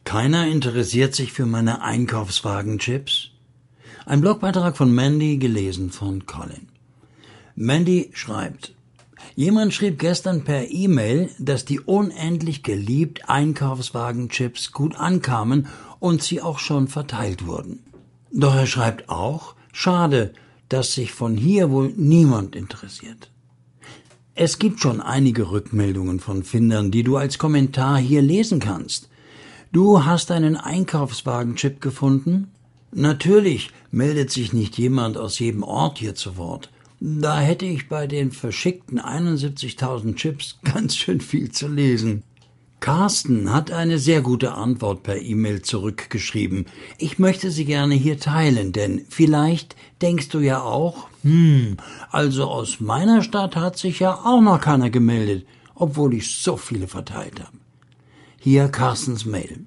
Keiner interessiert sich für meine Einkaufswagenchips? Ein Blogbeitrag von Mandy, gelesen von Colin. Mandy schreibt: Jemand schrieb gestern per E-Mail, dass die unendlich geliebt Einkaufswagenchips gut ankamen und sie auch schon verteilt wurden. Doch er schreibt auch: Schade, dass sich von hier wohl niemand interessiert. Es gibt schon einige Rückmeldungen von Findern, die du als Kommentar hier lesen kannst. Du hast einen Einkaufswagenchip gefunden? Natürlich meldet sich nicht jemand aus jedem Ort hier zu Wort. Da hätte ich bei den verschickten 71.000 Chips ganz schön viel zu lesen. Carsten hat eine sehr gute Antwort per E-Mail zurückgeschrieben. Ich möchte sie gerne hier teilen, denn vielleicht denkst du ja auch, also aus meiner Stadt hat sich ja auch noch keiner gemeldet, obwohl ich so viele verteilt habe. Hier Carstens Mail.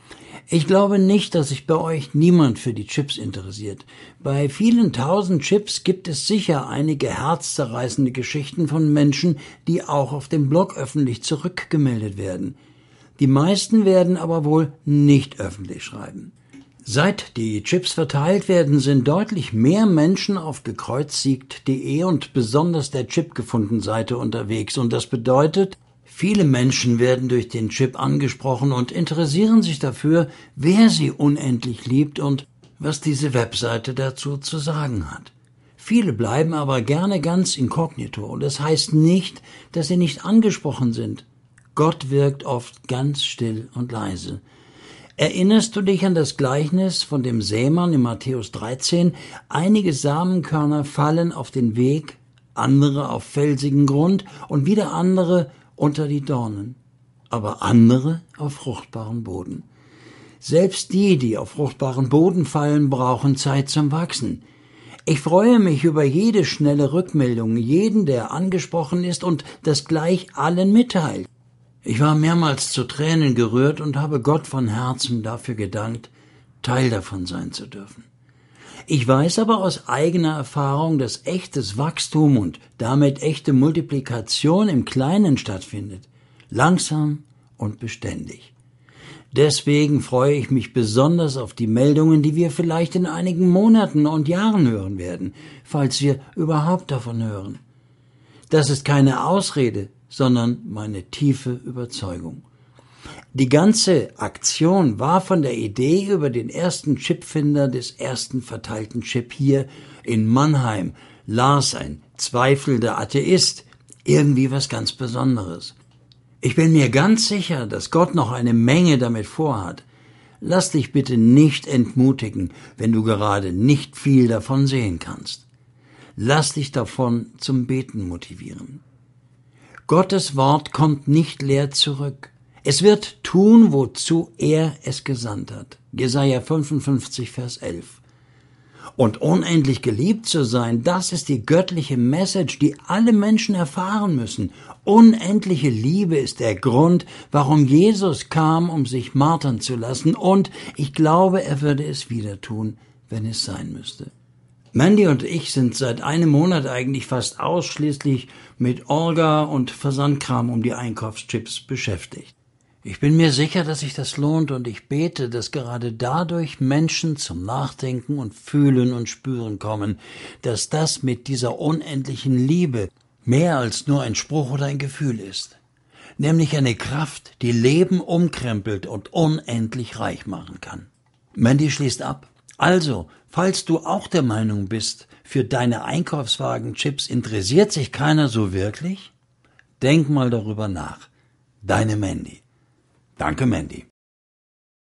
Ich glaube nicht, dass sich bei euch niemand für die Chips interessiert. Bei vielen tausend Chips gibt es sicher einige herzzerreißende Geschichten von Menschen, die auch auf dem Blog öffentlich zurückgemeldet werden. Die meisten werden aber wohl nicht öffentlich schreiben. Seit die Chips verteilt werden, sind deutlich mehr Menschen auf gekreuzigt.de und besonders der Chip gefunden Seite unterwegs, und das bedeutet, viele Menschen werden durch den Chip angesprochen und interessieren sich dafür, wer sie unendlich liebt und was diese Webseite dazu zu sagen hat. Viele bleiben aber gerne ganz inkognito, und das heißt nicht, dass sie nicht angesprochen sind. Gott wirkt oft ganz still und leise. Erinnerst du dich an das Gleichnis von dem Sämann in Matthäus 13? Einige Samenkörner fallen auf den Weg, andere auf felsigen Grund und wieder andere unter die Dornen, aber andere auf fruchtbaren Boden. Selbst die auf fruchtbaren Boden fallen, brauchen Zeit zum Wachsen. Ich freue mich über jede schnelle Rückmeldung, jeden, der angesprochen ist und das gleich allen mitteilt. Ich war mehrmals zu Tränen gerührt und habe Gott von Herzen dafür gedankt, Teil davon sein zu dürfen. Ich weiß aber aus eigener Erfahrung, dass echtes Wachstum und damit echte Multiplikation im Kleinen stattfindet, langsam und beständig. Deswegen freue ich mich besonders auf die Meldungen, die wir vielleicht in einigen Monaten und Jahren hören werden, falls wir überhaupt davon hören. Das ist keine Ausrede, sondern meine tiefe Überzeugung. Die ganze Aktion war von der Idee über den ersten Chipfinder des ersten verteilten Chip hier in Mannheim, Lars, ein zweifelnder Atheist, irgendwie was ganz Besonderes. Ich bin mir ganz sicher, dass Gott noch eine Menge damit vorhat. Lass dich bitte nicht entmutigen, wenn du gerade nicht viel davon sehen kannst. Lass dich davon zum Beten motivieren. Gottes Wort kommt nicht leer zurück. Es wird tun, wozu er es gesandt hat. Jesaja 55, Vers 11. Und unendlich geliebt zu sein, das ist die göttliche Message, die alle Menschen erfahren müssen. Unendliche Liebe ist der Grund, warum Jesus kam, um sich martern zu lassen, und ich glaube, er würde es wieder tun, wenn es sein müsste. Mandy und ich sind seit einem Monat eigentlich fast ausschließlich mit Orga und Versandkram um die Einkaufschips beschäftigt. Ich bin mir sicher, dass sich das lohnt, und ich bete, dass gerade dadurch Menschen zum Nachdenken und Fühlen und Spüren kommen, dass das mit dieser unendlichen Liebe mehr als nur ein Spruch oder ein Gefühl ist, nämlich eine Kraft, die Leben umkrempelt und unendlich reich machen kann. Mandy schließt ab: Also, falls du auch der Meinung bist, für deine Einkaufswagenchips interessiert sich keiner so wirklich, denk mal darüber nach. Deine Mandy. Danke, Mandy.